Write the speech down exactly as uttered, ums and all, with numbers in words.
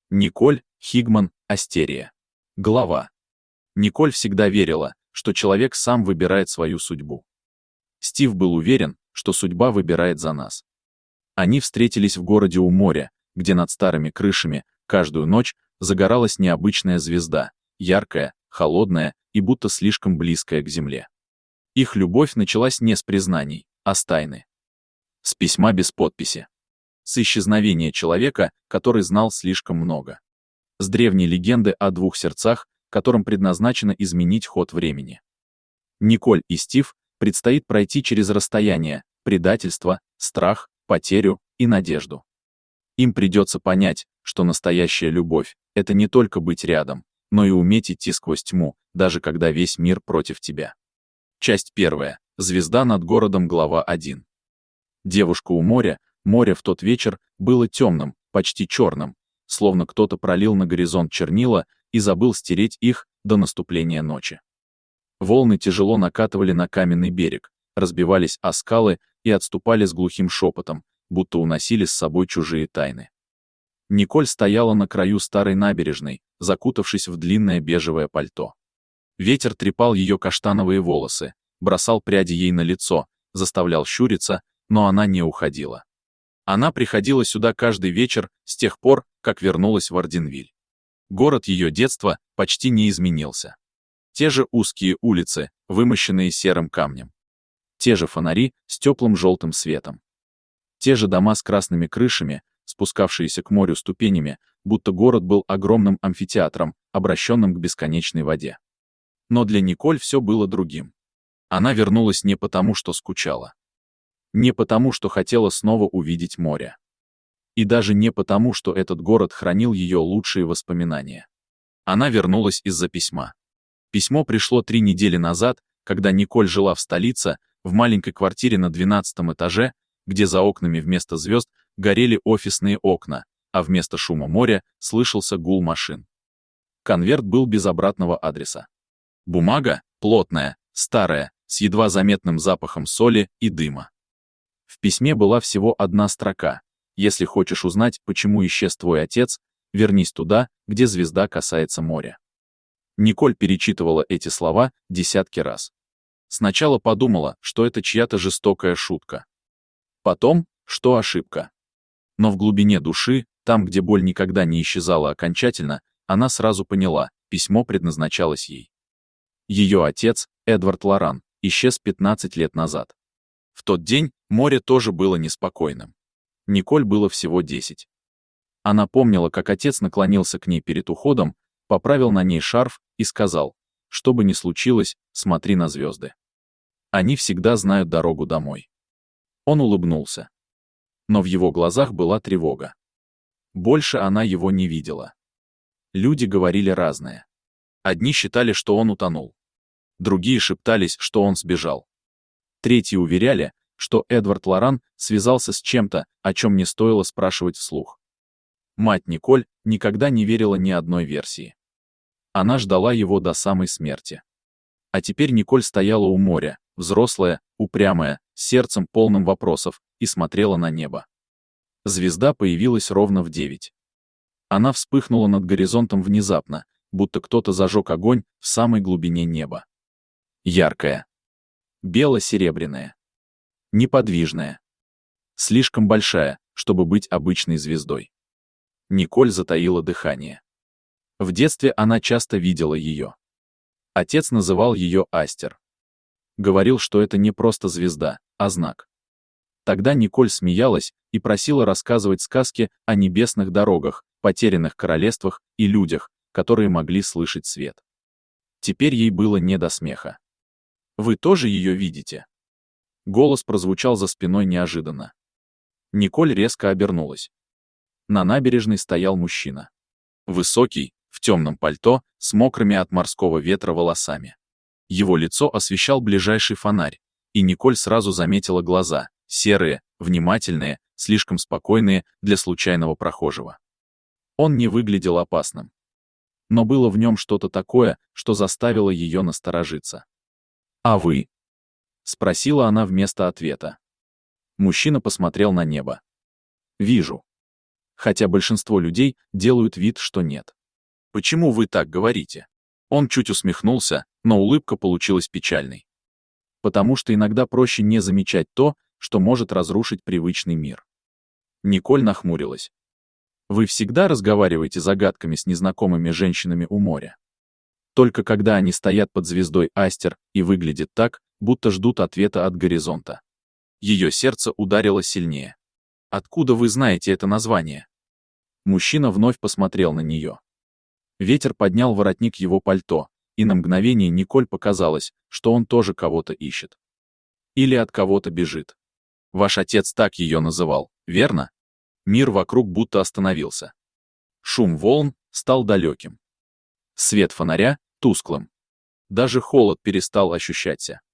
Николь Хигман Астерия. Глава. Николь всегда верила, что человек сам выбирает свою судьбу. Стив был уверен, что судьба выбирает за нас. Они встретились в городе у моря, где над старыми крышами каждую ночь загоралась необычная звезда, яркая, холодная и будто слишком близкая к земле. Их любовь началась не с признаний, а с тайны. С письма без подписи. С исчезновения человека, который знал слишком много. С древней легенды о двух сердцах, которым предназначено изменить ход времени. Николь и Стив предстоит пройти через расстояние, предательство, страх, потерю и надежду. Им придется понять, что настоящая любовь — это не только быть рядом, но и уметь идти сквозь тьму, даже когда весь мир против тебя. Часть первая. Звезда над городом, глава один. Девушка у моря. Море в тот вечер было темным, почти черным, словно кто-то пролил на горизонт чернила и забыл стереть их до наступления ночи. Волны тяжело накатывали на каменный берег, разбивались о скалы и отступали с глухим шепотом, будто уносили с собой чужие тайны. Николь стояла на краю старой набережной, закутавшись в длинное бежевое пальто. Ветер трепал ее каштановые волосы, бросал пряди ей на лицо, заставлял щуриться, но она не уходила. Она приходила сюда каждый вечер с тех пор, как вернулась в Орденвиль. Город ее детства почти не изменился. Те же узкие улицы, вымощенные серым камнем. Те же фонари с теплым желтым светом. Те же дома с красными крышами, спускавшиеся к морю ступенями, будто город был огромным амфитеатром, обращенным к бесконечной воде. Но для Николь все было другим. Она вернулась не потому, что скучала. Не потому, что хотела снова увидеть море. И даже не потому, что этот город хранил ее лучшие воспоминания. Она вернулась из-за письма. Письмо пришло три недели назад, когда Николь жила в столице, в маленькой квартире на двенадцатом этаже, где за окнами вместо звезд горели офисные окна, а вместо шума моря слышался гул машин. Конверт был без обратного адреса. Бумага, плотная, старая, с едва заметным запахом соли и дыма. В письме была всего одна строка. Если хочешь узнать, почему исчез твой отец, вернись туда, где звезда касается моря. Николь перечитывала эти слова десятки раз. Сначала подумала, что это чья-то жестокая шутка. Потом, что ошибка. Но в глубине души, там, где боль никогда не исчезала окончательно, она сразу поняла, письмо предназначалось ей. Ее отец, Эдвард Лоран, исчез пятнадцать лет назад. В тот день море тоже было неспокойным. Николь было всего десять. Она помнила, как отец наклонился к ней перед уходом, поправил на ней шарф и сказал: «Что бы ни случилось, смотри на звезды. Они всегда знают дорогу домой». Он улыбнулся. Но в его глазах была тревога. Больше она его не видела. Люди говорили разное. Одни считали, что он утонул. Другие шептались, что он сбежал. Третьи уверяли, что Эдвард Лоран связался с чем-то, о чем не стоило спрашивать вслух. Мать Николь никогда не верила ни одной версии. Она ждала его до самой смерти. А теперь Николь стояла у моря, взрослая, упрямая, с сердцем полным вопросов, и смотрела на небо. Звезда появилась ровно в девять. Она вспыхнула над горизонтом внезапно, будто кто-то зажег огонь в самой глубине неба. Яркая. Бело-серебряная. Неподвижная. Слишком большая, чтобы быть обычной звездой. Николь затаила дыхание. В детстве она часто видела ее. Отец называл ее Астер. Говорил, что это не просто звезда, а знак. Тогда Николь смеялась и просила рассказывать сказки о небесных дорогах, потерянных королевствах и людях, которые могли слышать свет. Теперь ей было не до смеха. «Вы тоже ее видите?» Голос прозвучал за спиной неожиданно. Николь резко обернулась. На набережной стоял мужчина. Высокий, в темном пальто, с мокрыми от морского ветра волосами. Его лицо освещал ближайший фонарь, и Николь сразу заметила глаза, серые, внимательные, слишком спокойные для случайного прохожего. Он не выглядел опасным. Но было в нем что-то такое, что заставило ее насторожиться. «А вы?» — спросила она вместо ответа. Мужчина посмотрел на небо. «Вижу. хотя большинство людей делают вид, что нет. Почему вы так говорите? Он чуть усмехнулся, но улыбка получилась печальной. Потому что иногда проще не замечать то, что может разрушить привычный мир. Николь нахмурилась. Вы всегда разговариваете загадками с незнакомыми женщинами у моря? Только когда они стоят под звездой Астер и выглядят так, будто ждут ответа от горизонта. Ее сердце ударило сильнее. Откуда вы знаете это название? Мужчина вновь посмотрел на нее. Ветер поднял воротник его пальто, и на мгновение Николь показалось, что он тоже кого-то ищет. Или от кого-то бежит. Ваш отец так ее называл, верно? Мир вокруг будто остановился. Шум волн стал далеким. Свет фонаря — тусклым. Даже холод перестал ощущаться.